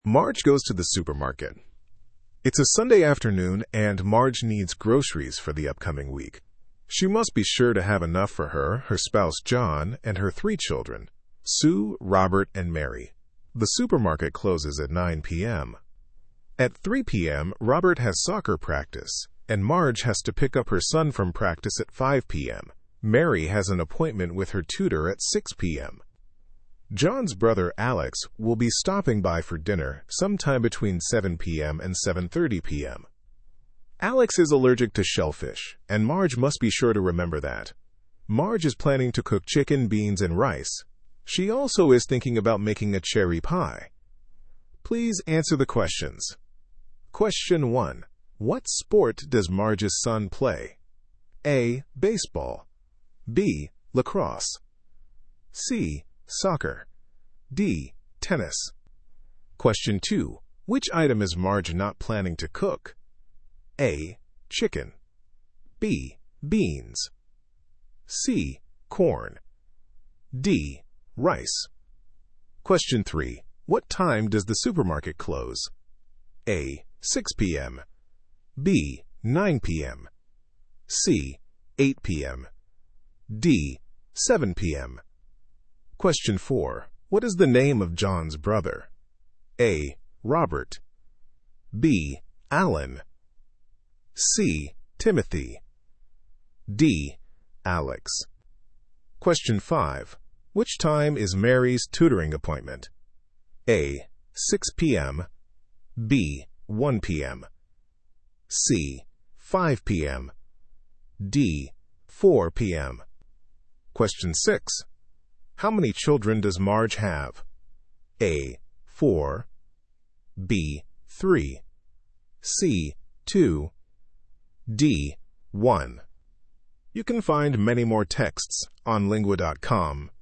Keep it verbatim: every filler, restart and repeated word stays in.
Marge goes to the supermarket. It's a Sunday afternoon, and Marge needs groceries for the upcoming week. She must be sure to have enough for her, her spouse John, and her three children, Sue, Robert, and Mary. The supermarket closes at nine p m At three p m, Robert has soccer practice, and Marge has to pick up her son from practice at five p m Mary has an appointment with her tutor at six p m John's brother Alex will be stopping by for dinner sometime between seven p m and seven thirty p m Alex is allergic to shellfish, and Marge must be sure to remember that. Marge is planning to cook chicken, beans, and rice. She also is thinking about making a cherry pie. Please answer the questions. Question one. What sport does Marge's son play? A. Baseball. B. Lacrosse. C. Soccer. D. Tennis. Question two. Which item is Marge not planning to cook? A. Chicken. B. Beans. C. Corn. D. Rice. Question three. What time does the supermarket close? A. six p m B. nine p m C. eight p m D. seven p m Question four. What is the name of John's brother? A. Robert. B. Alan. C. Timothy. D. Alex. Question five. Which time is Mary's tutoring appointment? A. six p m B. one p m C. five p m D. four p m Question six. How many children does Marge have? A. four. B. three. C. two. D. one. You can find many more texts on lingua dot com.